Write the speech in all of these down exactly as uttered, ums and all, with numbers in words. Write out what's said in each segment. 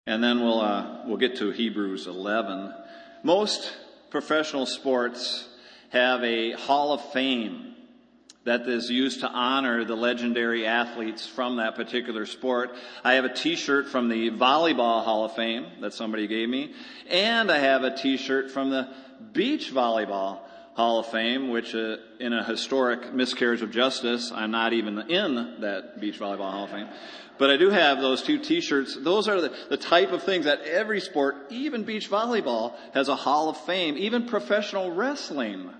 and then we'll uh, we'll get to Hebrews eleven. Most professional sports have a Hall of Fame that is used to honor the legendary athletes from that particular sport. I have a t-shirt from the Volleyball Hall of Fame that somebody gave me, and I have a t-shirt from the Beach Volleyball Hall of Fame, which uh, in a historic miscarriage of justice, I'm not even in that Beach Volleyball Hall of Fame. But I do have those two t-shirts. Those are the, the type of things that every sport, even beach volleyball, has a Hall of Fame. Even professional wrestling,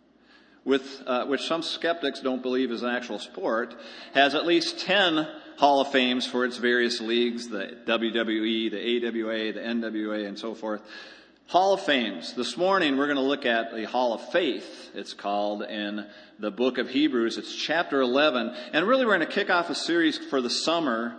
with uh, which some skeptics don't believe is an actual sport, has at least ten Hall of Fames for its various leagues, the W W E, the A W A, the N W A, and so forth. Hall of Fames. This morning we're going to look at the Hall of Faith, it's called, in the book of Hebrews. It's chapter eleven. And really we're going to kick off a series for the summer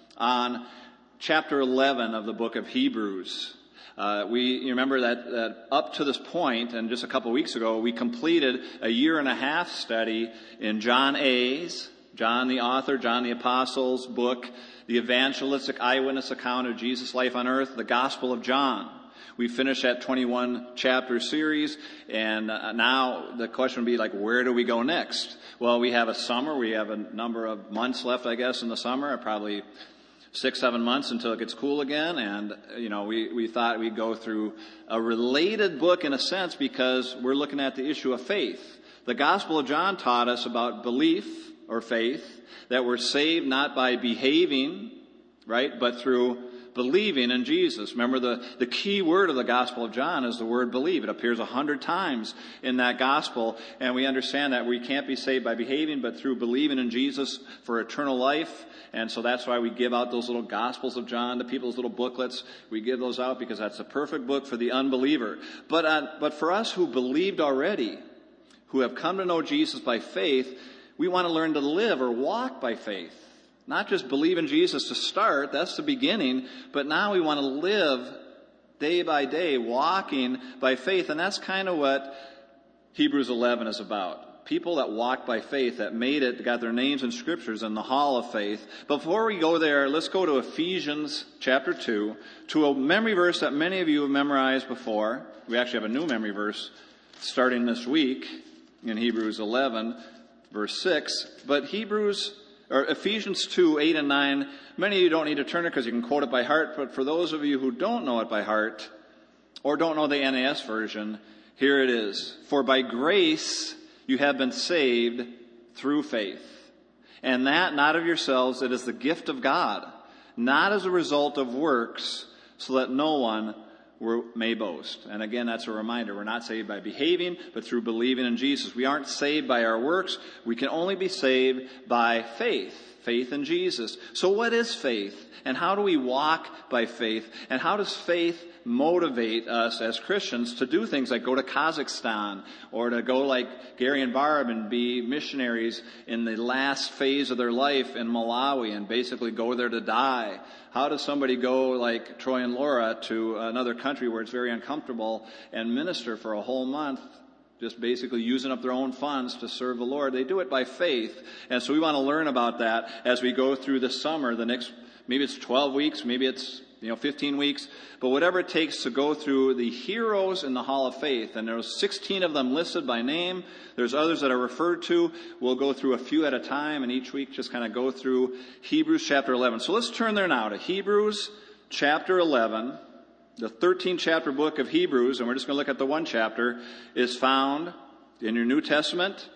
on chapter eleven of the book of Hebrews. Uh, we you remember that, that up to this point, and just a couple weeks ago, we completed a year and a half study in John A's, John the author, John the Apostle's book, the evangelistic eyewitness account of Jesus' life on earth, the Gospel of John. We finished that twenty-one chapter series, and now the question would be like, where do we go next? Well, we have a summer. We have a number of months left, I guess, in the summer, probably six, seven months until it gets cool again. And, you know, we, we thought we'd go through a related book in a sense because we're looking at the issue of faith. The Gospel of John taught us about belief or faith, that we're saved not by behaving, right, but through believing in Jesus. Remember, the, the key word of the Gospel of John is the word believe. It appears a hundred times in that Gospel, and we understand that we can't be saved by behaving, but through believing in Jesus for eternal life. And so that's why we give out those little Gospels of John to people's little booklets. We give those out because that's a perfect book for the unbeliever. But uh, but for us who believed already, who have come to know Jesus by faith, we want to learn to live or walk by faith. Not just believe in Jesus to start, that's the beginning, but now we want to live day by day, walking by faith. And that's kind of what Hebrews eleven is about. People that walk by faith, that made it, got their names in scriptures in the Hall of Faith. Before we go there, let's go to Ephesians chapter two, to a memory verse that many of you have memorized before. We actually have a new memory verse starting this week in Hebrews eleven, verse six. But Hebrews Or Ephesians two, eight and nine, many of you don't need to turn it because you can quote it by heart, but for those of you who don't know it by heart, or don't know the N A S version, here it is. For by grace you have been saved through faith. And that not of yourselves, it is the gift of God, not as a result of works, so that no one may boast. And again, that's a reminder. We're not saved by behaving, but through believing in Jesus. We aren't saved by our works. We can only be saved by faith. Faith in Jesus. So what is faith? And how do we walk by faith? And how does faith motivate us as Christians to do things like go to Kazakhstan, or to go like Gary and Barb and be missionaries in the last phase of their life in Malawi and basically go there to die? How does somebody go like Troy and Laura to another country where it's very uncomfortable and minister for a whole month, just basically using up their own funds to serve the Lord? They do it by faith. And so we want to learn about that as we go through the summer, the next, maybe it's twelve weeks, maybe it's, you know, fifteen weeks, but whatever it takes to go through the heroes in the Hall of Faith. And there's sixteen of them listed by name. There's others that are referred to. We'll go through a few at a time, and each week just kind of go through Hebrews chapter eleven. So let's turn there now to Hebrews chapter eleven. The thirteenth chapter book of Hebrews, and we're just going to look at the one chapter, is found in your New Testament,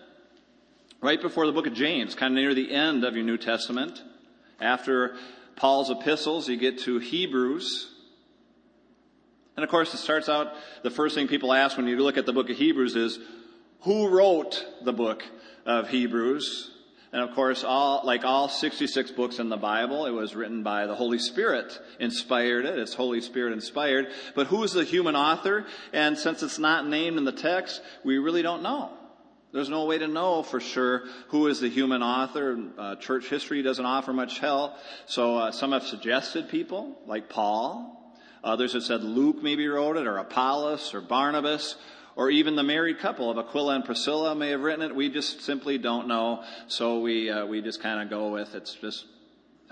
right before the book of James, kind of near the end of your New Testament. After Paul's epistles, you get to Hebrews. And of course, it starts out, the first thing people ask when you look at the book of Hebrews is, who wrote the book of Hebrews? And of course, all, like all sixty-six books in the Bible, it was written by the Holy Spirit, inspired it. It's Holy Spirit inspired. But who is the human author? And since it's not named in the text, we really don't know. There's no way to know for sure who is the human author. Uh, church history doesn't offer much help. So uh, some have suggested people, like Paul. Others have said Luke maybe wrote it, or Apollos, or Barnabas, or even the married couple of Aquila and Priscilla may have written it. We just simply don't know. So we uh, we just kind of go with it's just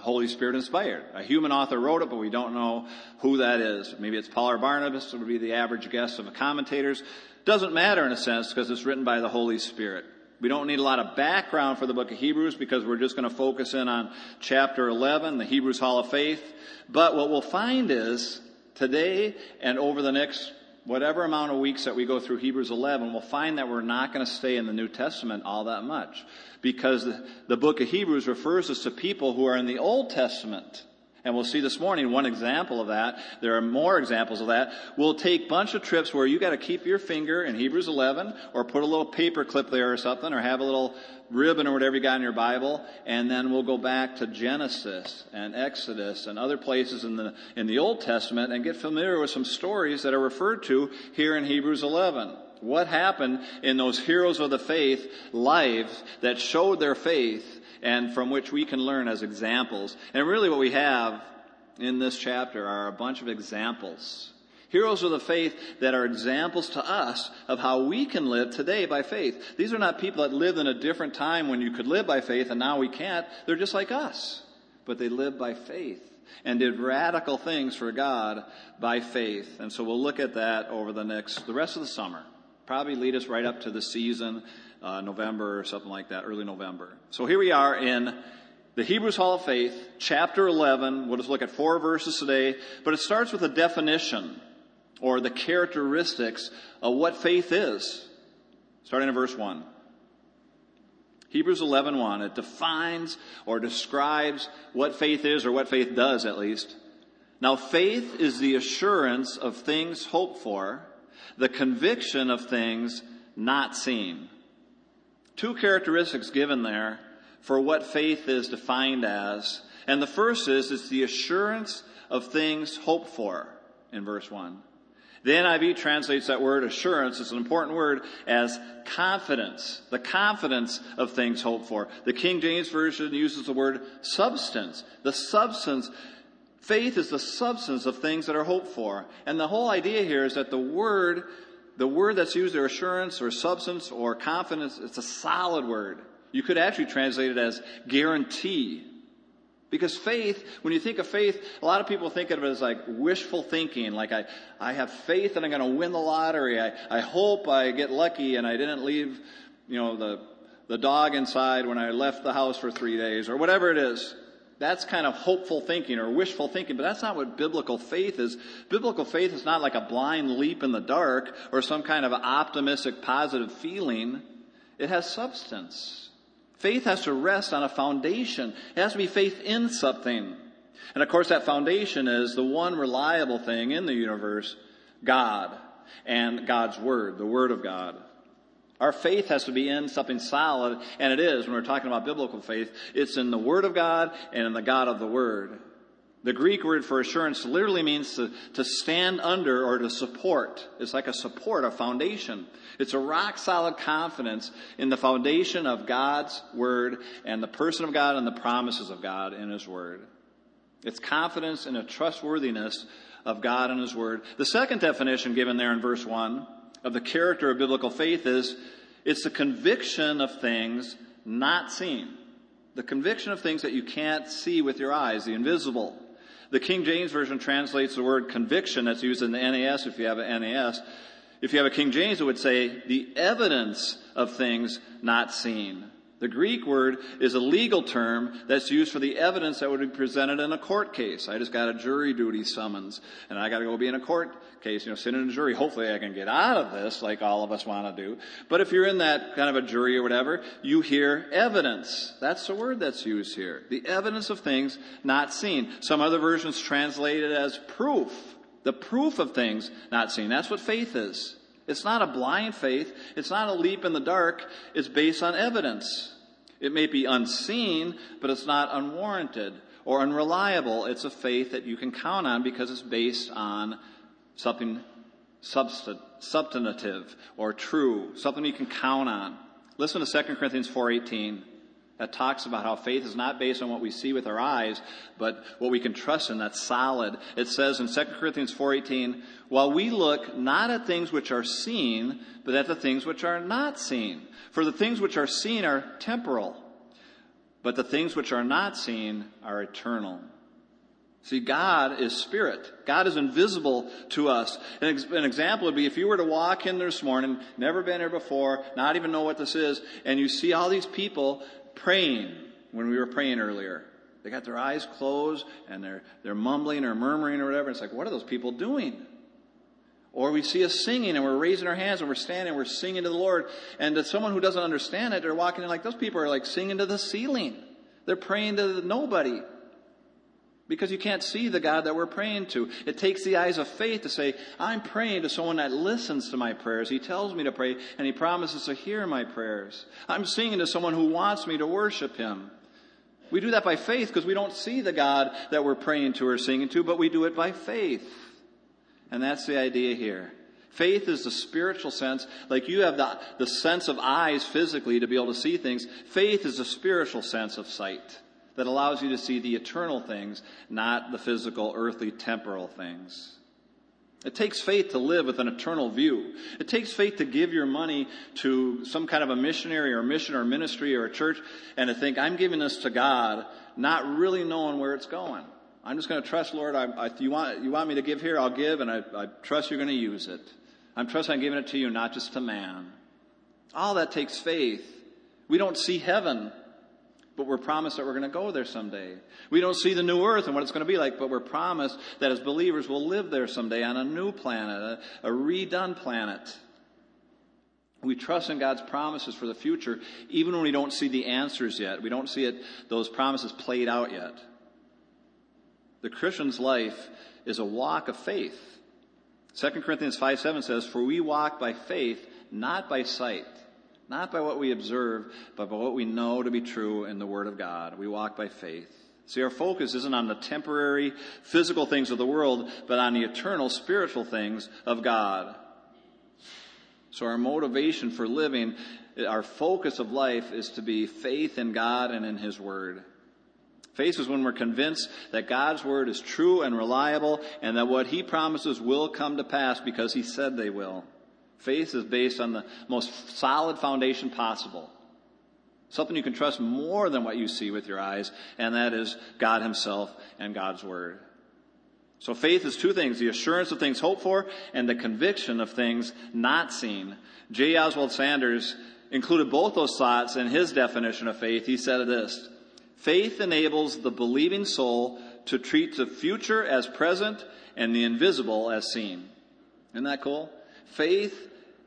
Holy Spirit inspired. A human author wrote it, but we don't know who that is. Maybe it's Paul or Barnabas. It would be the average guess of the commentators. Doesn't matter in a sense because it's written by the Holy Spirit. We don't need a lot of background for the book of Hebrews because we're just going to focus in on chapter eleven, the Hebrews Hall of Faith. But what we'll find is today and over the next whatever amount of weeks that we go through Hebrews eleven, we'll find that we're not going to stay in the New Testament all that much because the, the book of Hebrews refers us to people who are in the Old Testament. And we'll see this morning one example of that. There are more examples of that. We'll take a bunch of trips where you got to keep your finger in Hebrews eleven or put a little paper clip there or something or have a little ribbon or whatever you got in your Bible. And then we'll go back to Genesis and Exodus and other places in the, in the Old Testament and get familiar with some stories that are referred to here in Hebrews eleven. What happened in those heroes of the faith lives that showed their faith and from which we can learn as examples. And really what we have in this chapter are a bunch of examples. Heroes of the faith that are examples to us of how we can live today by faith. These are not people that lived in a different time when you could live by faith and now we can't. They're just like us. But they lived by faith and did radical things for God by faith. And so we'll look at that over the next, the rest of the summer. Probably lead us right up to the season. Uh, November or something like that, early November. So here we are in the Hebrews Hall of Faith, chapter eleven. We'll just look at four verses today, but it starts with a definition or the characteristics of what faith is, starting in verse one. Hebrews eleven one, it defines or describes what faith is or what faith does at least. Now faith is the assurance of things hoped for, the conviction of things not seen. Two characteristics given there for what faith is defined as. And the first is, it's the assurance of things hoped for in verse one. The N I V translates that word assurance, it's an important word, as confidence. The confidence of things hoped for. The King James Version uses the word substance. The substance, faith is the substance of things that are hoped for. And the whole idea here is that the word The word that's used there, assurance or substance or confidence, it's a solid word. You could actually translate it as guarantee. Because faith, when you think of faith, a lot of people think of it as like wishful thinking. Like I, I have faith that I'm going to win the lottery. I, I hope I get lucky and I didn't leave, you know, the, the dog inside when I left the house for three days or whatever it is. That's kind of hopeful thinking or wishful thinking, but that's not what biblical faith is. Biblical faith is not like a blind leap in the dark or some kind of optimistic, positive feeling. It has substance. Faith has to rest on a foundation. It has to be faith in something. And of course, that foundation is the one reliable thing in the universe, God and God's Word, the Word of God. Our faith has to be in something solid, and it is when we're talking about biblical faith. It's in the Word of God and in the God of the Word. The Greek word for assurance literally means to, to stand under or to support. It's like a support, a foundation. It's a rock-solid confidence in the foundation of God's Word and the person of God and the promises of God in His Word. It's confidence in a trustworthiness of God and His Word. The second definition given there in verse one of the character of biblical faith is it's the conviction of things not seen. The conviction of things that you can't see with your eyes, the invisible. The King James Version translates the word conviction that's used in the N A S if you have an N A S. If you have a King James, it would say the evidence of things not seen. The Greek word is a legal term that's used for the evidence that would be presented in a court case. I just got a jury duty summons, and I got to go be in a court case, you know, sit in a jury. Hopefully I can get out of this like all of us want to do. But if you're in that kind of a jury or whatever, you hear evidence. That's the word that's used here. The evidence of things not seen. Some other versions translate it as proof. The proof of things not seen. That's what faith is. It's not a blind faith. It's not a leap in the dark. It's based on evidence. It may be unseen, but it's not unwarranted or unreliable. It's a faith that you can count on because it's based on something substantive or true, something you can count on. Listen to Second Corinthians four eighteen. That talks about how faith is not based on what we see with our eyes, but what we can trust in, that's solid. It says in Second Corinthians four eighteen, while we look not at things which are seen, but at the things which are not seen. For the things which are seen are temporal, but the things which are not seen are eternal. See, God is spirit. God is invisible to us. An, ex- an example would be if you were to walk in this morning, never been here before, not even know what this is, and you see all these people praying when we were praying earlier. They got their eyes closed and they're they're mumbling or murmuring or whatever. It's like, what are those people doing? Or we see us singing and we're raising our hands and we're standing and we're singing to the Lord. And to someone who doesn't understand it, they're walking in like those people are like singing to the ceiling. They're praying to nobody. Because you can't see the God that we're praying to. It takes the eyes of faith to say, I'm praying to someone that listens to my prayers. He tells me to pray and he promises to hear my prayers. I'm singing to someone who wants me to worship him. We do that by faith because we don't see the God that we're praying to or singing to, but we do it by faith. And that's the idea here. Faith is the spiritual sense. Like you have the, the sense of eyes physically to be able to see things. Faith is the spiritual sense of sight that allows you to see the eternal things, not the physical, earthly, temporal things. It takes faith to live with an eternal view. It takes faith to give your money to some kind of a missionary or mission or ministry or a church and to think, I'm giving this to God, not really knowing where it's going. I'm just going to trust, Lord, I, I, you want you want me to give here, I'll give, and I, I trust you're going to use it. I'm trusting I'm giving it to you, not just to man. All that takes faith. We don't see heaven, but we're promised that we're going to go there someday. We don't see the new earth and what it's going to be like, but we're promised that as believers we'll live there someday on a new planet, a, a redone planet. We trust in God's promises for the future, even when we don't see the answers yet. We don't see it; those promises played out yet. The Christian's life is a walk of faith. Second Corinthians five seven says, for we walk by faith, not by sight. Not by what we observe, but by what we know to be true in the Word of God. We walk by faith. See, our focus isn't on the temporary, physical things of the world, but on the eternal, spiritual things of God. So our motivation for living, our focus of life is to be faith in God and in His Word. Faith is when we're convinced that God's Word is true and reliable and that what He promises will come to pass because He said they will. Faith is based on the most solid foundation possible. Something you can trust more than what you see with your eyes, and that is God Himself and God's Word. So faith is two things, the assurance of things hoped for and the conviction of things not seen. J. Oswald Sanders included both those thoughts in his definition of faith. He said this, faith enables the believing soul to treat the future as present and the invisible as seen. Isn't that cool? Faith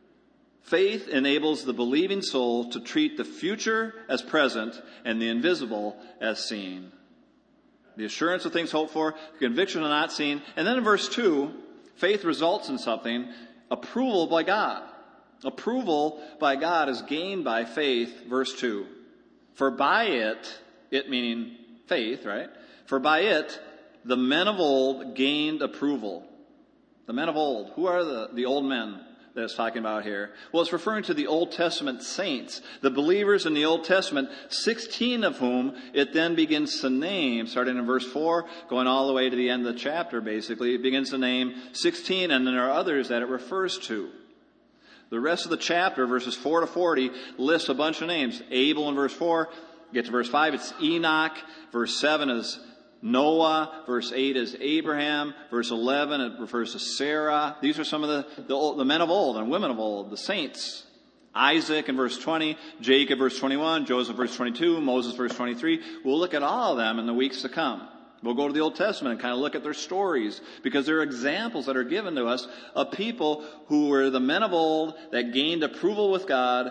Faith enables the believing soul to treat the future as present and the invisible as seen. The assurance of things hoped for, the conviction of not seen. And then in verse two, faith results in something, approval by God. Approval by God is gained by faith, verse two. For by it, it meaning faith, right? For by it, the men of old gained approval. The men of old. Who are the, the old men that it's talking about here? Well, it's referring to the Old Testament saints, the believers in the Old Testament, sixteen of whom it then begins to name, starting in verse four, going all the way to the end of the chapter, basically. It begins to name sixteen, and then there are others that it refers to. The rest of the chapter, verses four to forty, lists a bunch of names. Abel in verse four, get to verse five, it's Enoch. Verse seven is Noah. Verse eight is Abraham. Verse eleven, it refers to Sarah. These are some of the, the, old, the men of old and women of old, the saints. Isaac in verse twenty, Jacob verse twenty-one, Joseph verse twenty-two, Moses verse twenty-three. We'll look at all of them in the weeks to come. We'll go to the Old Testament and kind of look at their stories because there are examples that are given to us of people who were the men of old that gained approval with God,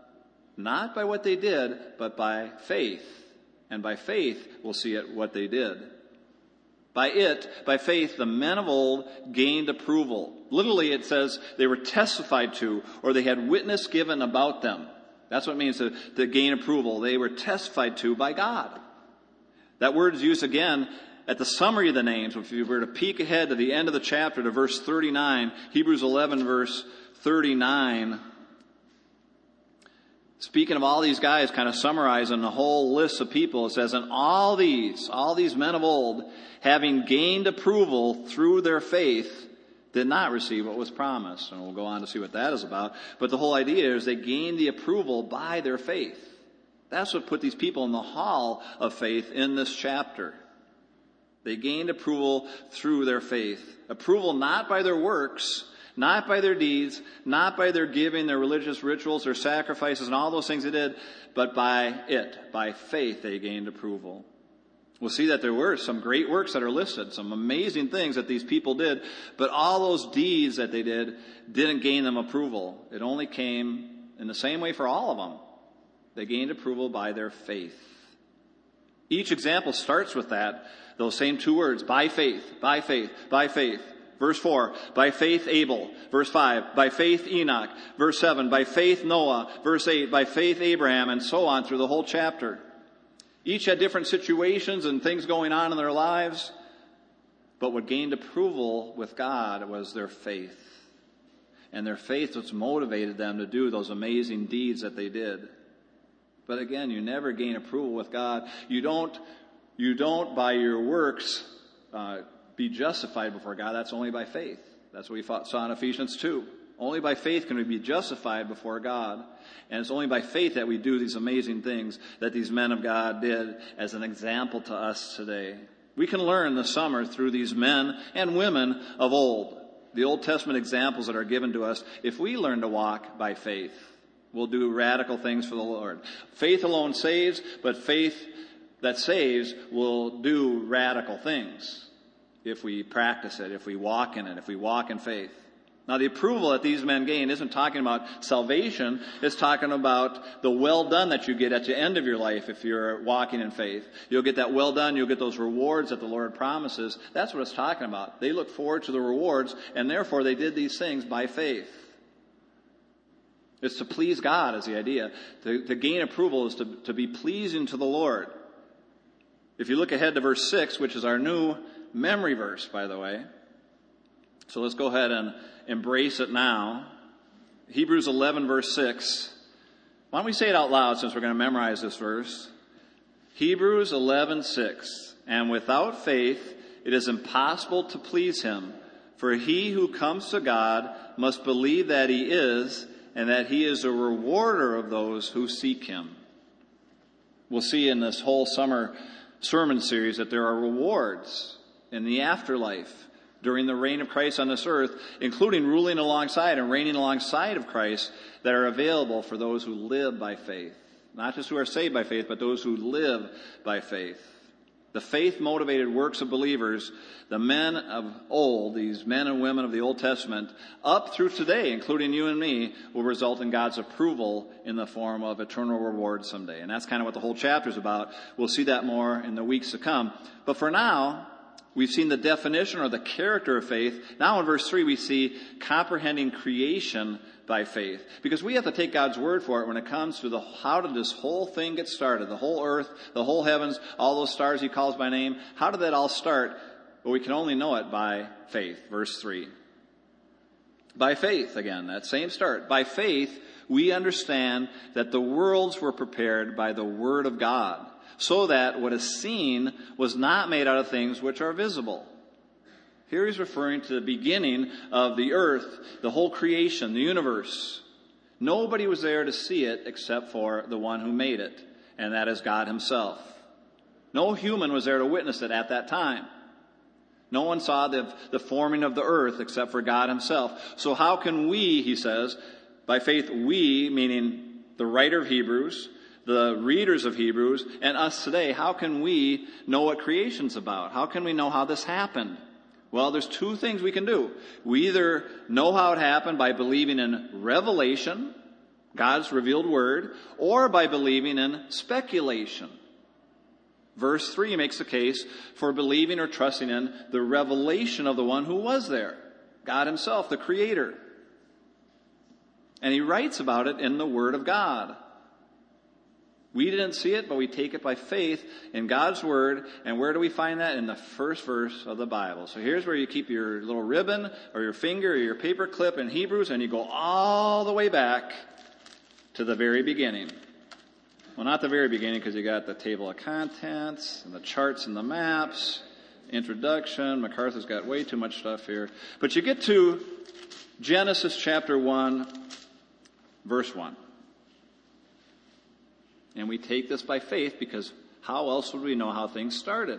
not by what they did, but by faith. And by faith, we'll see it what they did. By it, by faith, the men of old gained approval. Literally, it says they were testified to, or they had witness given about them. That's what it means to, to gain approval. They were testified to by God. That word is used again at the summary of the names. If you were to peek ahead to the end of the chapter, to verse thirty-nine, Hebrews eleven, verse thirty-nine, speaking of all these guys, kind of summarizing the whole list of people, it says, and all these, all these men of old, having gained approval through their faith, did not receive what was promised. And we'll go on to see what that is about. But the whole idea is they gained the approval by their faith. That's what put these people in the hall of faith in this chapter. They gained approval through their faith. Approval not by their works, not by their deeds, not by their giving, their religious rituals, their sacrifices, and all those things they did, but by it, by faith, they gained approval. We'll see that there were some great works that are listed, some amazing things that these people did, but all those deeds that they did didn't gain them approval. It only came in the same way for all of them. They gained approval by their faith. Each example starts with that, those same two words, by faith, by faith, by faith. Verse four, by faith Abel. Verse five, by faith Enoch. Verse seven, by faith Noah. Verse eight, by faith Abraham, and so on through the whole chapter. Each had different situations and things going on in their lives, but what gained approval with God was their faith. And their faith was motivated them to do those amazing deeds that they did. But again, you never gain approval with God. You don't, you don't by your works uh, be justified before God. That's only by faith. That's what we saw in Ephesians two. Only by faith can we be justified before God. And it's only by faith that we do these amazing things that these men of God did as an example to us today. We can learn this summer through these men and women of old, the Old Testament examples that are given to us. If we learn to walk by faith, we'll do radical things for the Lord. Faith alone saves, but faith that saves will do radical things if we practice it, if we walk in it, if we walk in faith. Now, the approval that these men gained isn't talking about salvation. It's talking about the well done that you get at the end of your life if you're walking in faith. You'll get that well done. You'll get those rewards that the Lord promises. That's what it's talking about. They look forward to the rewards, and therefore they did these things by faith. It's to please God is the idea. To, to gain approval is to, to be pleasing to the Lord. If you look ahead to verse six, which is our new memory verse, by the way. So let's go ahead and embrace it now. Hebrews eleven, verse six. Why don't we say it out loud since we're going to memorize this verse? Hebrews eleven, six. And without faith, it is impossible to please him. For he who comes to God must believe that he is, and that he is a rewarder of those who seek him. We'll see in this whole summer sermon series that there are rewards in the afterlife during the reign of Christ on this earth, including ruling alongside and reigning alongside of Christ, that are available for those who live by faith. Not just who are saved by faith, but those who live by faith. The faith-motivated works of believers, the men of old, these men and women of the Old Testament, up through today, including you and me, will result in God's approval in the form of eternal reward someday. And that's kind of what the whole chapter is about. We'll see that more in the weeks to come. But for now, we've seen the definition or the character of faith. Now in verse three, we see comprehending creation by faith. Because we have to take God's word for it when it comes to the how did this whole thing get started? The whole earth, the whole heavens, all those stars he calls by name. How did that all start? Well, we can only know it by faith. Verse three. By faith, again, that same start. By faith, we understand that the worlds were prepared by the word of God, so that what is seen was not made out of things which are visible. Here he's referring to the beginning of the earth, the whole creation, the universe. Nobody was there to see it except for the one who made it, and that is God himself. No human was there to witness it at that time. No one saw the, the forming of the earth except for God himself. So how can we, he says, by faith we, meaning the writer of Hebrews, the readers of Hebrews, and us today, how can we know what creation's about? How can we know how this happened? Well, there's two things we can do. We either know how it happened by believing in revelation, God's revealed word, or by believing in speculation. Verse three makes the case for believing or trusting in the revelation of the one who was there, God himself, the Creator. And he writes about it in the Word of God. We didn't see it, but we take it by faith in God's Word. And where do we find that? In the first verse of the Bible. So here's where you keep your little ribbon or your finger or your paper clip in Hebrews, and you go all the way back to the very beginning. Well, not the very beginning, because you got the table of contents and the charts and the maps, introduction. MacArthur's got way too much stuff here. But you get to Genesis chapter one, verse one. And we take this by faith because how else would we know how things started?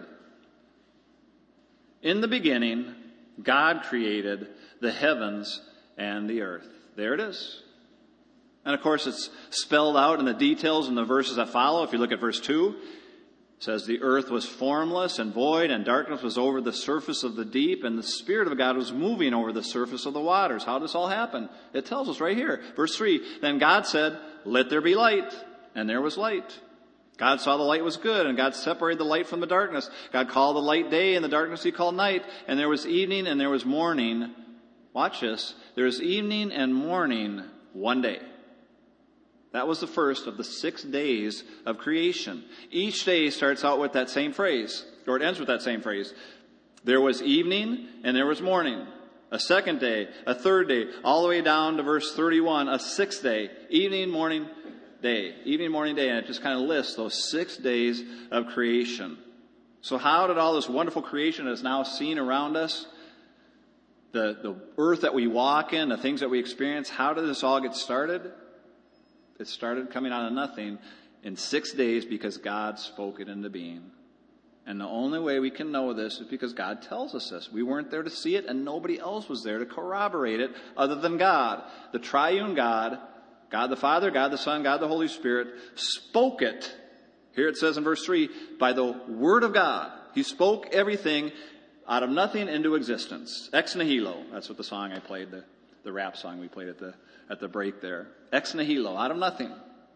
In the beginning, God created the heavens and the earth. There it is. And of course, it's spelled out in the details in the verses that follow. If you look at verse two, it says, the earth was formless and void, and darkness was over the surface of the deep, and the Spirit of God was moving over the surface of the waters. How did this all happen? It tells us right here. Verse three, then God said, let there be light, and there was light. God saw the light was good, and God separated the light from the darkness. God called the light day, and the darkness he called night. And there was evening, and there was morning. Watch this. There was evening and morning one day. That was the first of the six days of creation. Each day starts out with that same phrase, or it ends with that same phrase. There was evening and there was morning. A second day, a third day, all the way down to verse thirty-one, a sixth day, evening, morning, day, evening, morning, day. And it just kind of lists those six days of creation. So how did all this wonderful creation that is now seen around us, the, the earth that we walk in, the things that we experience, how did this all get started? It started coming out of nothing in six days because God spoke it into being. And the only way we can know this is because God tells us this. We weren't there to see it, and nobody else was there to corroborate it other than God. The triune God, God the Father, God the Son, God the Holy Spirit, spoke it. Here it says in verse three, by the word of God. He spoke everything out of nothing into existence. Ex nihilo. That's what the song I played, the, the rap song we played at the at the break there. Ex nihilo, out of nothing.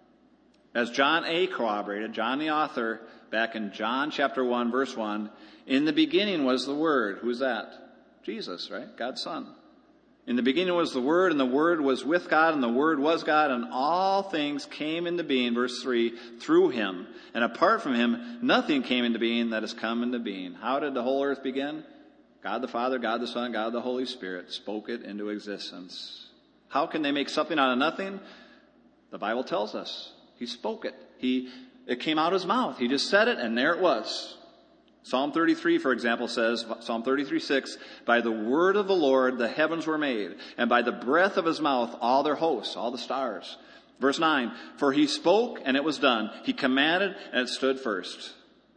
As John A. corroborated, John the author, back in John chapter one, verse one, in the beginning was the Word. Who's that? Jesus, right? God's Son. In the beginning was the Word, and the Word was with God, and the Word was God, and all things came into being, verse three, through Him. And apart from Him, nothing came into being that has come into being. How did the whole earth begin? God the Father, God the Son, God the Holy Spirit spoke it into existence. How can they make something out of nothing? The Bible tells us. He spoke it. He, it came out of his mouth. He just said it, and there it was. Psalm thirty-three, for example, says, Psalm thirty-three, six, by the word of the Lord the heavens were made, and by the breath of his mouth all their hosts, all the stars. Verse nine, for he spoke, and it was done. He commanded, and it stood first.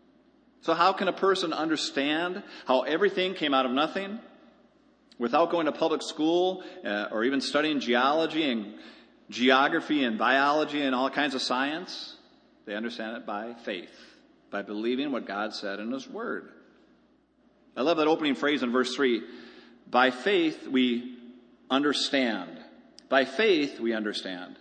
So how can a person understand how everything came out of nothing? Without going to public school uh, or even studying geology and geography and biology and all kinds of science, they understand it by faith, by believing what God said in His Word. I love that opening phrase in verse three. By faith we understand. By faith we understand.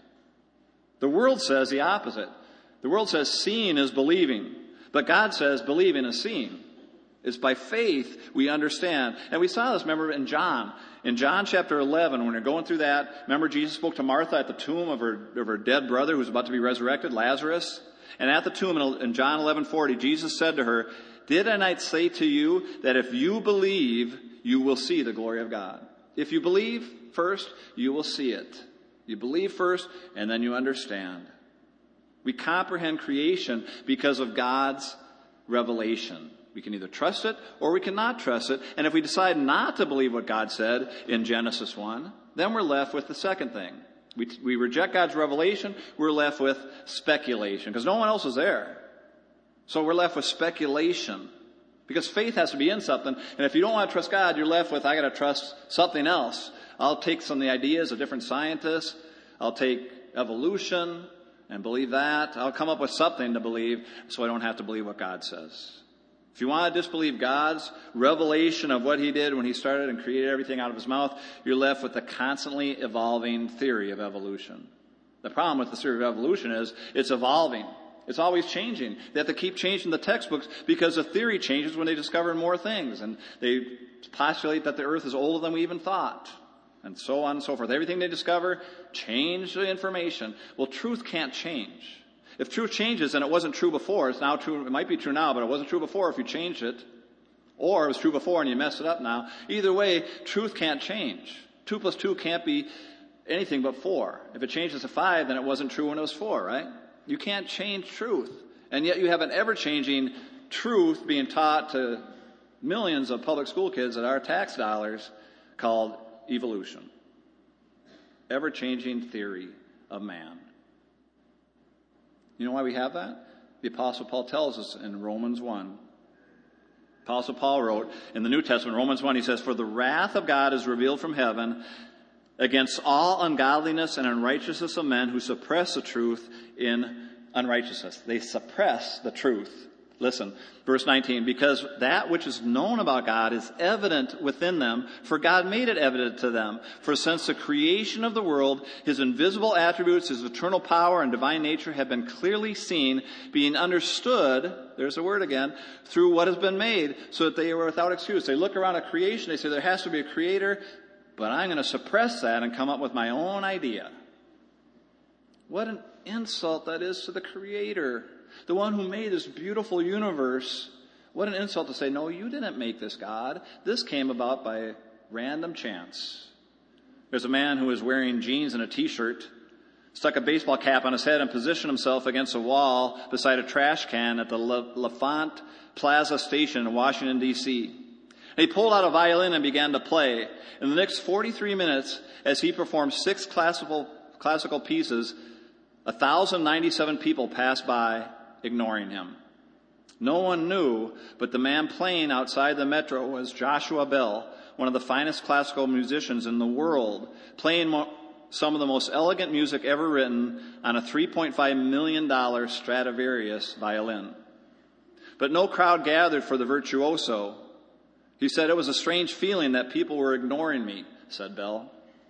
The world says the opposite. The world says seeing is believing. But God says believing is seeing. It's by faith we understand. And we saw this, remember, in John. In John chapter eleven, when you're going through that, remember Jesus spoke to Martha at the tomb of her, of her dead brother who was about to be resurrected, Lazarus? And at the tomb in John eleven forty, Jesus said to her, did I not say to you that if you believe, you will see the glory of God? If you believe first, you will see it. You believe first, and then you understand. We comprehend creation because of God's revelation. We can either trust it or we cannot trust it. And if we decide not to believe what God said in Genesis one, then we're left with the second thing. We, we reject God's revelation, we're left with speculation because no one else is there. So we're left with speculation because faith has to be in something. And if you don't want to trust God, you're left with, I got to trust something else. I'll take some of the ideas of different scientists. I'll take evolution and believe that. I'll come up with something to believe so I don't have to believe what God says. If you want to disbelieve God's revelation of what He did when He started and created everything out of His mouth, you're left with the constantly evolving theory of evolution. The problem with the theory of evolution is it's evolving. It's always changing. They have to keep changing the textbooks because the theory changes when they discover more things. And they postulate that the earth is older than we even thought. And so on and so forth. Everything they discover, change the information. Well, truth can't change. If truth changes and it wasn't true before, it's now true. It might be true now, but it wasn't true before if you changed it. Or it was true before and you messed it up now. Either way, truth can't change. Two plus two can't be anything but four. If it changes to five, then it wasn't true when it was four, right? You can't change truth. And yet you have an ever-changing truth being taught to millions of public school kids at our tax dollars called evolution. Ever-changing theory of man. You know why we have that? The Apostle Paul tells us in Romans one. Apostle Paul wrote in the New Testament, Romans one, he says, "For the wrath of God is revealed from heaven against all ungodliness and unrighteousness of men who suppress the truth in unrighteousness." They suppress the truth. Listen, verse nineteen, "Because that which is known about God is evident within them, for God made it evident to them. For since the creation of the world, his invisible attributes, his eternal power and divine nature have been clearly seen, being understood," there's the word again, "through what has been made, so that they were without excuse." They look around at creation, they say there has to be a creator, but I'm going to suppress that and come up with my own idea. What an insult that is to the Creator, the one who made this beautiful universe. What an insult to say, no, you didn't make this, God. This came about by random chance. There's a man who was wearing jeans and a t-shirt, stuck a baseball cap on his head and positioned himself against a wall beside a trash can at the L'Enfant Plaza station in Washington, D C And he pulled out a violin and began to play. In the next forty-three minutes, as he performed six classical, classical pieces, one thousand ninety-seven people passed by, ignoring him. No one knew, but the man playing outside the metro was Joshua Bell, one of the finest classical musicians in the world, playing mo- some of the most elegant music ever written on a three point five million dollars Stradivarius violin. But no crowd gathered for the virtuoso. He said, "It was a strange feeling that people were ignoring me," said Bell.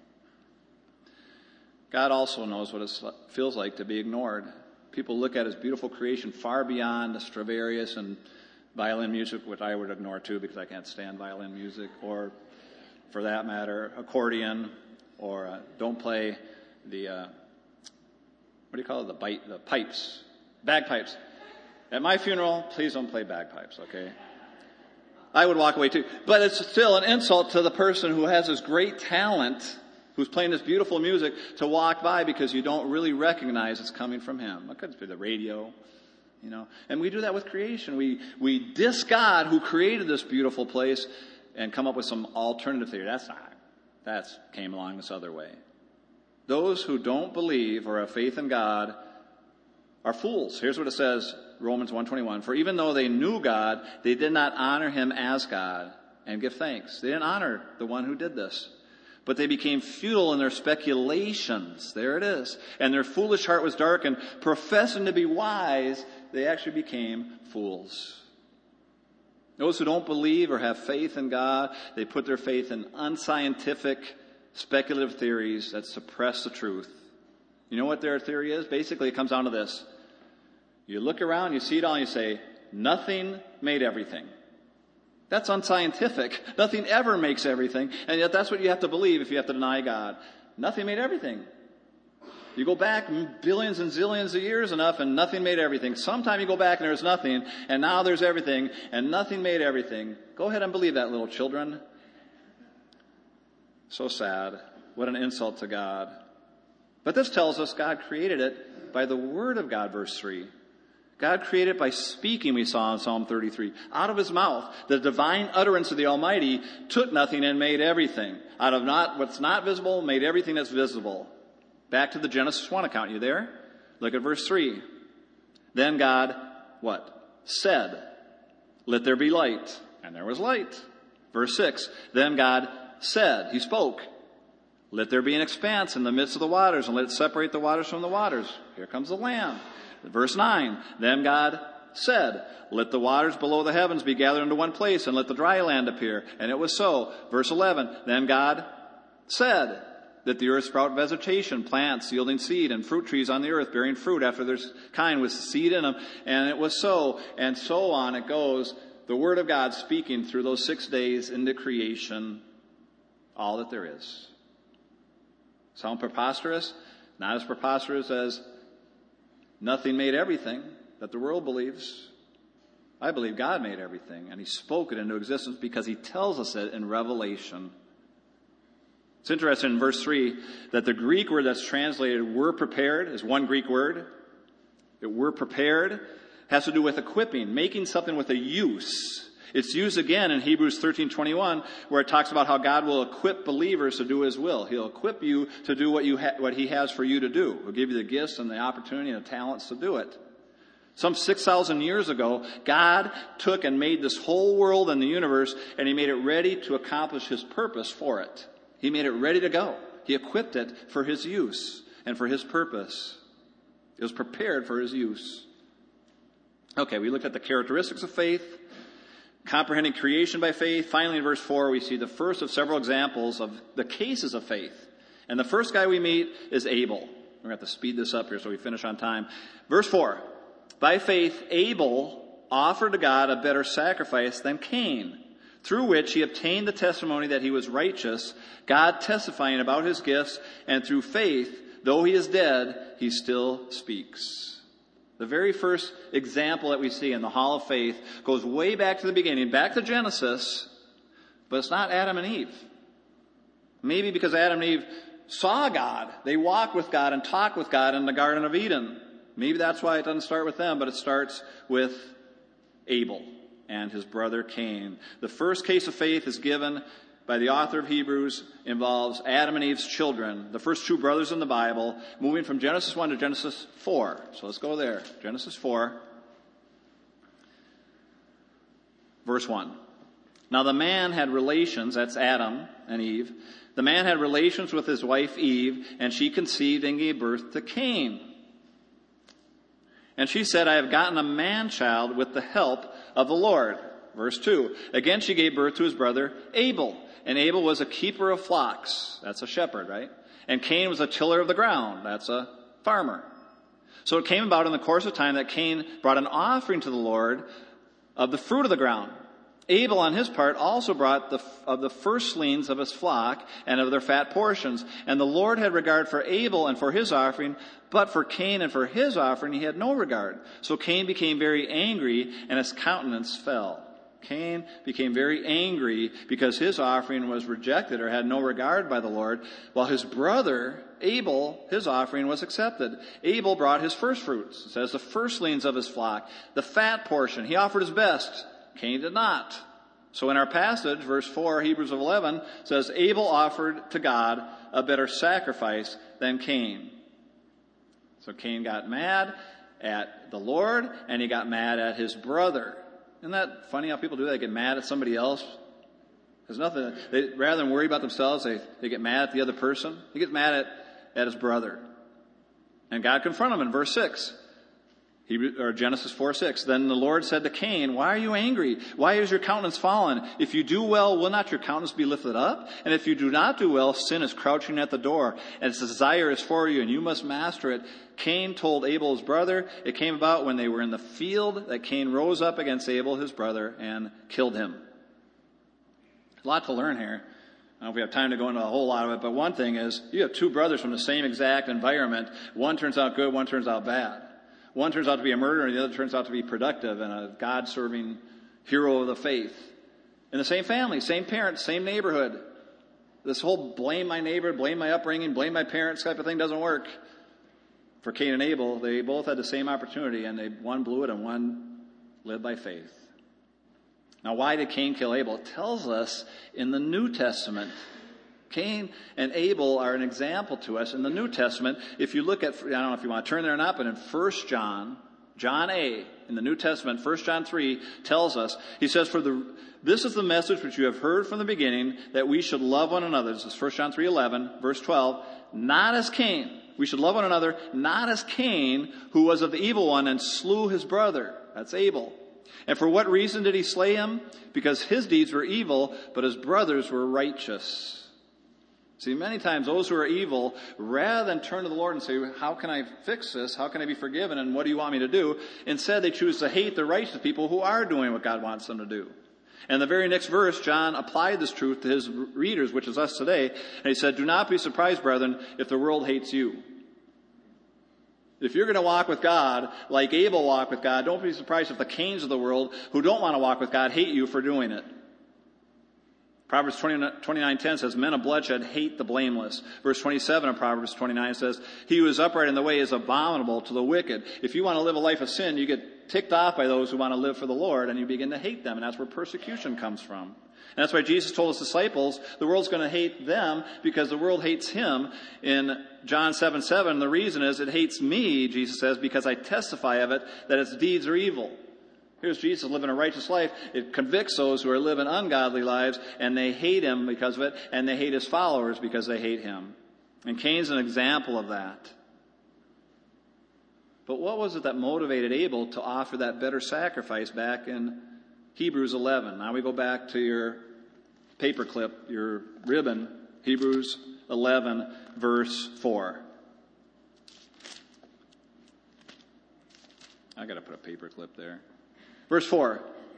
God also knows what it feels like to be ignored. People look at his beautiful creation far beyond the Stradivarius and violin music, which I would ignore too because I can't stand violin music, or for that matter, accordion, or uh, don't play the, uh, what do you call it, the, bite, the pipes, bagpipes. At my funeral, please don't play bagpipes, okay? I would walk away too. But it's still an insult to the person who has this great talent, who's playing this beautiful music, to walk by because you don't really recognize it's coming from him. It could be the radio, you know. And we do that with creation. We we diss God who created this beautiful place and come up with some alternative theory. That's not, that's came along this other way. Those who don't believe or have faith in God are fools. Here's what it says, Romans one twenty-one. "For even though they knew God, they did not honor him as God and give thanks." They didn't honor the one who did this. "But they became futile in their speculations." There it is. "And their foolish heart was darkened. Professing to be wise, they actually became fools." Those who don't believe or have faith in God, they put their faith in unscientific, speculative theories that suppress the truth. You know what their theory is? Basically, it comes down to this. You look around, you see it all, and you say, nothing made everything. That's unscientific. Nothing ever makes everything. And yet that's what you have to believe if you have to deny God. Nothing made everything. You go back billions and zillions of years enough and nothing made everything. Sometime you go back and there's nothing, and now there's everything, and nothing made everything. Go ahead and believe that, little children. So sad. What an insult to God. But this tells us God created it by the word of God, verse three. God created by speaking, we saw in Psalm thirty-three. Out of his mouth, the divine utterance of the Almighty took nothing and made everything. Out of not what's not visible, made everything that's visible. Back to the Genesis one account. You there? Look at verse three. Then God, what? Said, "Let there be light." And there was light. Verse six. Then God said, he spoke, "Let there be an expanse in the midst of the waters, and let it separate the waters from the waters." Here comes the land. Verse nine, then God said, "Let the waters below the heavens be gathered into one place, and let the dry land appear." And it was so. Verse eleven, then God said, "That the earth sprout vegetation, plants yielding seed, and fruit trees on the earth bearing fruit after their kind with seed in them." And it was so. And so on it goes. The word of God speaking through those six days into creation, all that there is. Sound preposterous? Not as preposterous as nothing made everything that the world believes. I believe God made everything, and he spoke it into existence because he tells us it in Revelation. It's interesting in verse three that the Greek word that's translated "were prepared" is one Greek word. It "were prepared" has to do with equipping, making something with a use. It's used again in Hebrews thirteen twenty-one, where it talks about how God will equip believers to do his will. He'll equip you to do what you ha- what he has for you to do. He'll give you the gifts and the opportunity and the talents to do it. Some six thousand years ago, God took and made this whole world and the universe, and he made it ready to accomplish his purpose for it. He made it ready to go. He equipped it for his use and for his purpose. It was prepared for his use. Okay, we looked at the characteristics of faith, comprehending creation by faith. Finally, in verse four, we see the first of several examples of the cases of faith. And the first guy we meet is Abel. We're going to have to speed this up here so we finish on time. Verse four. By faith, Abel offered to God a better sacrifice than Cain, through which he obtained the testimony that he was righteous, God testifying about his gifts, and through faith, though he is dead, he still speaks. The very first example that we see in the Hall of Faith goes way back to the beginning, back to Genesis, but it's not Adam and Eve. Maybe because Adam and Eve saw God. They walked with God and talked with God in the Garden of Eden. Maybe that's why it doesn't start with them, but it starts with Abel and his brother Cain. The first case of faith is given by the author of Hebrews, involves Adam and Eve's children, the first two brothers in the Bible, moving from Genesis one to Genesis four. So let's go there. Genesis four, verse one. Now the man had relations, that's Adam and Eve. The man had relations with his wife Eve, and she conceived and gave birth to Cain. And she said, I have gotten a man-child with the help of the Lord. Verse two. Again she gave birth to his brother Abel. And Abel was a keeper of flocks. That's a shepherd, right? And Cain was a tiller of the ground. That's a farmer. So it came about in the course of time that Cain brought an offering to the Lord of the fruit of the ground. Abel, on his part, also brought the, of the firstlings of his flock and of their fat portions. And the Lord had regard for Abel and for his offering, but for Cain and for his offering he had no regard. So Cain became very angry, and his countenance fell. Cain became very angry because his offering was rejected or had no regard by the Lord, while his brother Abel, his offering was accepted. Abel brought his firstfruits, it says the firstlings of his flock, the fat portion. He offered his best. Cain did not. So in our passage, verse four, Hebrews eleven, says, Abel offered to God a better sacrifice than Cain. So Cain got mad at the Lord, and he got mad at his brother. Isn't that funny how people do that? They get mad at somebody else. There's nothing, they, rather than worry about themselves, they, they get mad at the other person. He gets mad at, at his brother. And God confronted him in verse six. He, or Genesis four six. Then the Lord said to Cain, why are you angry? Why is your countenance fallen? If you do well, will not your countenance be lifted up? And if you do not do well, sin is crouching at the door, and its desire is for you, and you must master it. Cain told Abel his brother. It came about when they were in the field that Cain rose up against Abel his brother and killed him. A lot to learn here. I don't know if we have time to go into a whole lot of it, but one thing is you have two brothers from the same exact environment. One turns out good, one turns out bad. One turns out to be a murderer, and the other turns out to be productive and a God-serving hero of the faith. In the same family, same parents, same neighborhood. This whole blame my neighbor, blame my upbringing, blame my parents type of thing doesn't work. For Cain and Abel, they both had the same opportunity, and they one blew it and one lived by faith. Now, why did Cain kill Abel? It tells us in the New Testament. Cain and Abel are an example to us in the New Testament. If you look at, I don't know if you want to turn there or not, but in First John, John A, in the New Testament, First John three tells us, he says, "For the this is the message which you have heard from the beginning, that we should love one another." This is First John three eleven, verse twelve. Not as Cain. We should love one another, not as Cain, who was of the evil one and slew his brother. That's Abel. And for what reason did he slay him? Because his deeds were evil, but his brothers were righteous. See, many times those who are evil, rather than turn to the Lord and say, how can I fix this? How can I be forgiven? And what do you want me to do? Instead, they choose to hate the righteous people who are doing what God wants them to do. And the very next verse, John applied this truth to his readers, which is us today. And he said, do not be surprised, brethren, if the world hates you. If you're going to walk with God like Abel walked with God, don't be surprised if the Cains of the world who don't want to walk with God hate you for doing it. Proverbs twenty-nine ten says, men of bloodshed hate the blameless. Verse twenty-seven of Proverbs twenty-nine says, he who is upright in the way is abominable to the wicked. If you want to live a life of sin, you get ticked off by those who want to live for the Lord, and you begin to hate them, and that's where persecution comes from. And that's why Jesus told his disciples the world's going to hate them because the world hates him. In John seven seven, the reason is it hates me, Jesus says, because I testify of it that its deeds are evil. Here's Jesus living a righteous life. It convicts those who are living ungodly lives, and they hate him because of it, and they hate his followers because they hate him. And Cain's an example of that. But what was it that motivated Abel to offer that better sacrifice back in Hebrews eleven? Now we go back to your paperclip, your ribbon, Hebrews eleven, verse four. I got to put a paperclip there. Verse four,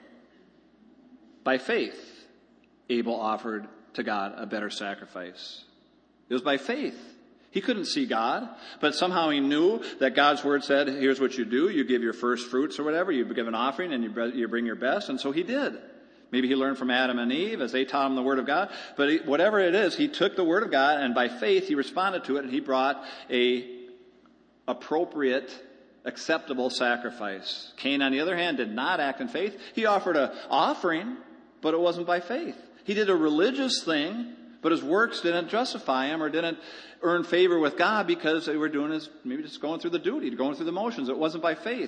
by faith, Abel offered to God a better sacrifice. It was by faith. He couldn't see God, but somehow he knew that God's word said, here's what you do. You give your first fruits or whatever. You give an offering and you bring your best. And so he did. Maybe he learned from Adam and Eve as they taught him the word of God. But whatever it is, he took the word of God, and by faith he responded to it, and he brought a appropriate, acceptable sacrifice. Cain, on the other hand, did not act in faith. He offered an offering, but it wasn't by faith. He did a religious thing, but his works didn't justify him or didn't earn favor with God because they were doing his, maybe just going through the duty, going through the motions. It wasn't by faith.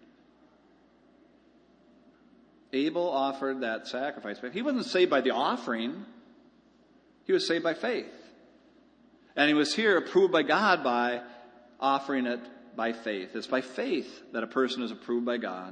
Abel offered that sacrifice. But he wasn't saved by the offering. He was saved by faith. And he was here approved by God by offering it by faith. It's by faith that a person is approved by God.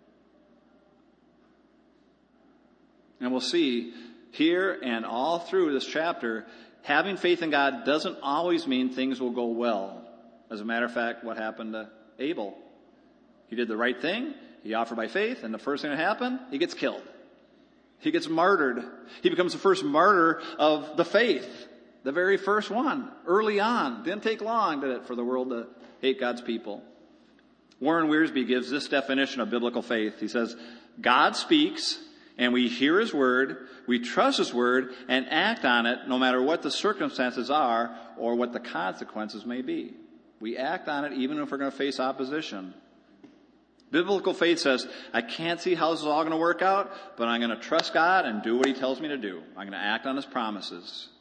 And we'll see here and all through this chapter, having faith in God doesn't always mean things will go well. As a matter of fact, what happened to Abel? He did the right thing. He offered by faith, and the first thing that happened, he gets killed. He gets martyred. He becomes the first martyr of the faith. The very first one, early on. Didn't take long, did it, for the world to hate God's people. Warren Wiersbe gives this definition of biblical faith. He says, God speaks, and we hear his word, we trust his word, and act on it no matter what the circumstances are or what the consequences may be. We act on it even if we're going to face opposition. Biblical faith says, I can't see how this is all going to work out, but I'm going to trust God and do what he tells me to do. I'm going to act on his promises.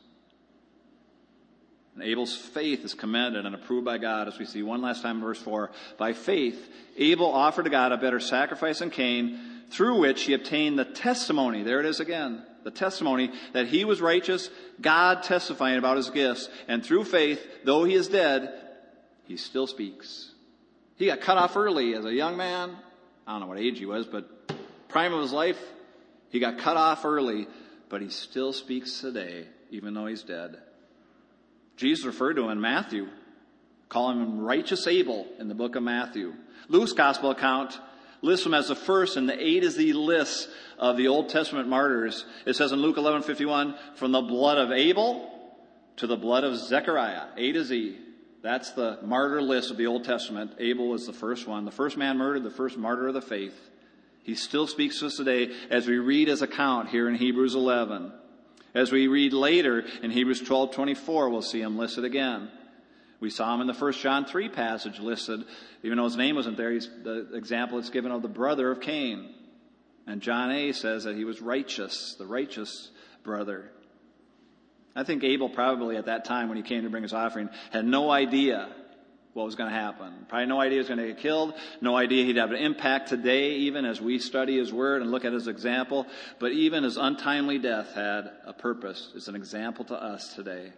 And Abel's faith is commended and approved by God, as we see one last time in verse four. By faith, Abel offered to God a better sacrifice than Cain, through which he obtained the testimony. There it is again. The testimony that he was righteous, God testifying about his gifts. And through faith, though he is dead, he still speaks. He got cut off early as a young man. I don't know what age he was, but prime of his life, he got cut off early, but he still speaks today, even though he's dead. Jesus referred to him in Matthew, calling him righteous Abel in the book of Matthew. Luke's gospel account lists him as the first in the A to Z list of the Old Testament martyrs. It says in Luke eleven fifty-one, from the blood of Abel to the blood of Zechariah, A to Z. That's the martyr list of the Old Testament. Abel was the first one, the first man murdered, the first martyr of the faith. He still speaks to us today as we read his account here in Hebrews eleven. As we read later in Hebrews twelve twenty-four, we'll see him listed again. We saw him in the First John three passage listed. Even though his name wasn't there, he's the example it's given of the brother of Cain. And John A says that he was righteous, the righteous brother. I think Abel probably at that time when he came to bring his offering had no idea what was going to happen. Probably no idea he was going to get killed. No idea he'd have an impact today, even as we study his word and look at his example. But even his untimely death had a purpose. It's an example to us today.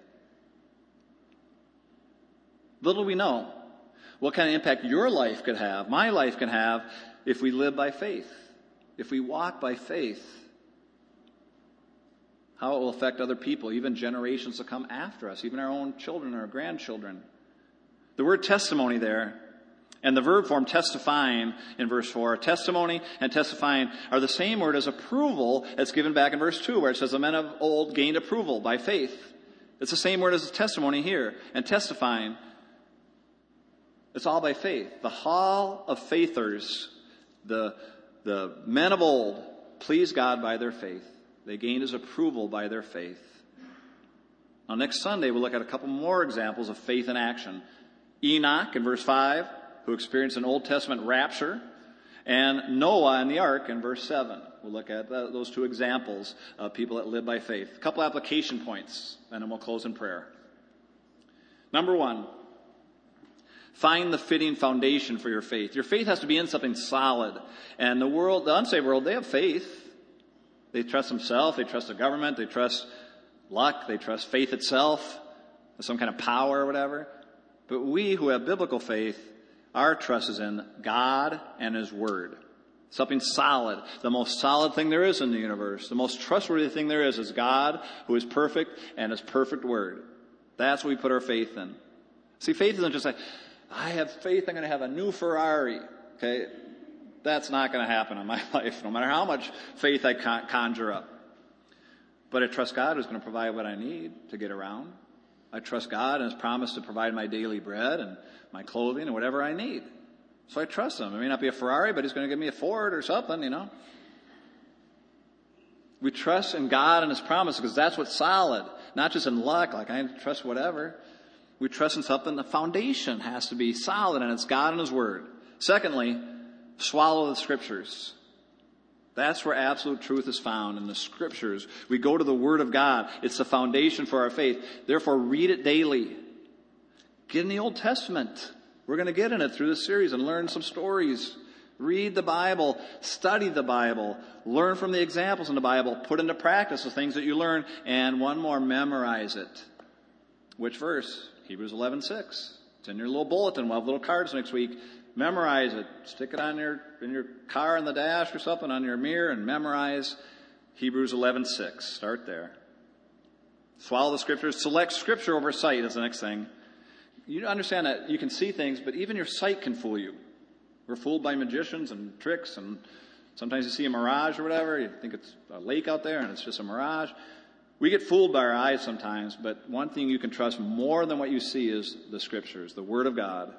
Little we know what kind of impact your life could have, my life can have, if we live by faith, if we walk by faith. How it will affect other people, even generations to come after us, even our own children or grandchildren. The word testimony there, and the verb form testifying in verse four, testimony and testifying are the same word as approval that's given back in verse two, where it says the men of old gained approval by faith. It's the same word as testimony here, and testifying. It's all by faith. The hall of faithers, the, the men of old, pleased God by their faith. They gained his approval by their faith. Now, next Sunday, we'll look at a couple more examples of faith in action. Enoch, in verse five, who experienced an Old Testament rapture. And Noah and the ark in verse seven. We'll look at the, those two examples of people that live by faith. A couple application points, and then we'll close in prayer. Number one, find the fitting foundation for your faith. Your faith has to be in something solid. And the world, the unsaved world, they have faith. They trust themselves, they trust the government, they trust luck, they trust faith itself, some kind of power or whatever. But we who have biblical faith, our trust is in God and His Word. Something solid. The most solid thing there is in the universe. The most trustworthy thing there is is God, who is perfect, and His perfect Word. That's what we put our faith in. See, faith isn't just like, I have faith I'm going to have a new Ferrari. Okay? That's not going to happen in my life, no matter how much faith I con- conjure up. But I trust God who's going to provide what I need to get around. I trust God and His promise to provide my daily bread and my clothing and whatever I need. So I trust Him. It may not be a Ferrari, but He's going to give me a Ford or something, you know. We trust in God and His promise because that's what's solid. Not just in luck, like I trust whatever. We trust in something. The foundation has to be solid, and it's God and His Word. Secondly, swallow the Scriptures. That's where absolute truth is found, in the Scriptures. We go to the Word of God. It's the foundation for our faith. Therefore, read it daily. Get in the Old Testament. We're going to get in it through this series and learn some stories. Read the Bible. Study the Bible. Learn from the examples in the Bible. Put into practice the things that you learn. And one more, memorize it. Which verse? Hebrews eleven six. It's in your little bulletin. We'll have little cards next week. Memorize it. Stick it on your in your car in the dash or something, on your mirror, and memorize Hebrews eleven six. Start there. Swallow the Scriptures. Select Scripture over sight is the next thing. You understand that you can see things, but even your sight can fool you. We're fooled by magicians and tricks, and sometimes you see a mirage or whatever. You think it's a lake out there, and it's just a mirage. We get fooled by our eyes sometimes, but one thing you can trust more than what you see is the Scriptures, the Word of God.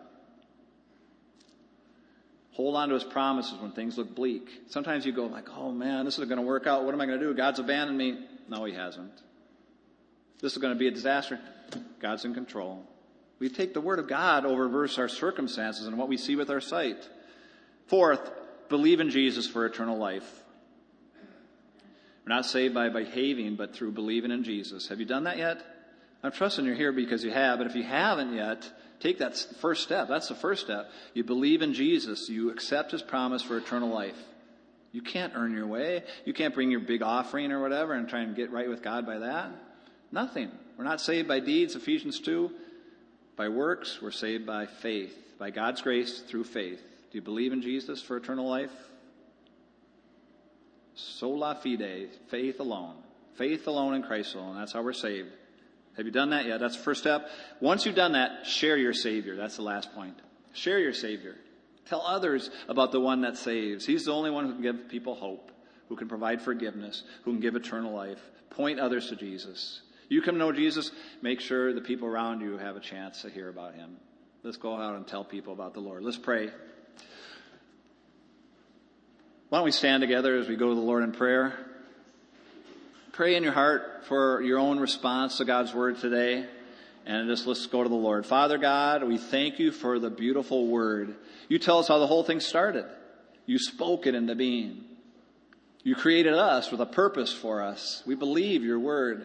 Hold on to His promises when things look bleak. Sometimes you go like, oh man, this isn't going to work out. What am I going to do? God's abandoned me. No, He hasn't. This is going to be a disaster. God's in control. We take the Word of God over versus our circumstances and what we see with our sight. Fourth, believe in Jesus for eternal life. We're not saved by behaving, but through believing in Jesus. Have you done that yet? I'm trusting you're here because you have, but if you haven't yet, take that first step. That's the first step. You believe in Jesus. You accept His promise for eternal life. You can't earn your way. You can't bring your big offering or whatever and try and get right with God by that. Nothing. We're not saved by deeds, Ephesians two. By works, we're saved by faith. By God's grace through faith. Do you believe in Jesus for eternal life? Sola fide, faith alone. Faith alone in Christ alone. That's how we're saved. Have you done that yet? That's the first step. Once you've done that, share your Savior. That's the last point. Share your Savior. Tell others about the one that saves. He's the only one who can give people hope, who can provide forgiveness, who can give eternal life. Point others to Jesus. You come to know Jesus, make sure the people around you have a chance to hear about Him. Let's go out and tell people about the Lord. Let's pray. Why don't we stand together as we go to the Lord in prayer? Pray in your heart for your own response to God's Word today. And just let's go to the Lord. Father God, we thank You for the beautiful Word. You tell us how the whole thing started. You spoke it into being. You created us with a purpose for us. We believe Your Word.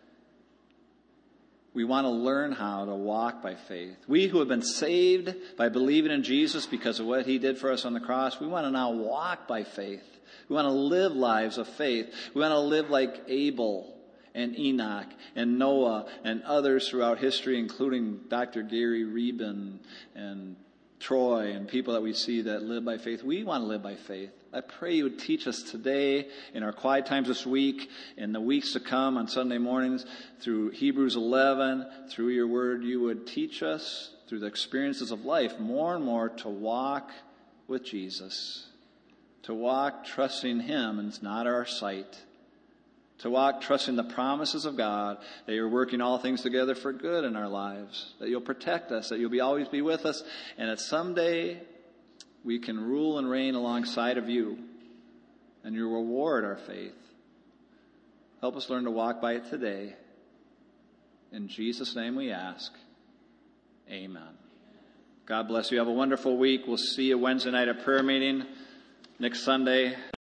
We want to learn how to walk by faith. We who have been saved by believing in Jesus because of what He did for us on the cross, we want to now walk by faith. We want to live lives of faith. We want to live like Abel and Enoch and Noah and others throughout history, including Doctor Gary Reben and Troy and people that we see that live by faith. We want to live by faith. I pray You would teach us today in our quiet times this week, in the weeks to come on Sunday mornings, through Hebrews eleven, through Your Word. You would teach us through the experiences of life more and more to walk with Jesus, to walk trusting Him and not our sight, to walk trusting the promises of God, that You're working all things together for good in our lives, that You'll protect us, that You'll be always be with us, and that someday we can rule and reign alongside of You, and You reward our faith. Help us learn to walk by it today. In Jesus' name we ask. Amen. God bless you. Have a wonderful week. We'll see you Wednesday night at prayer meeting. next Sunday.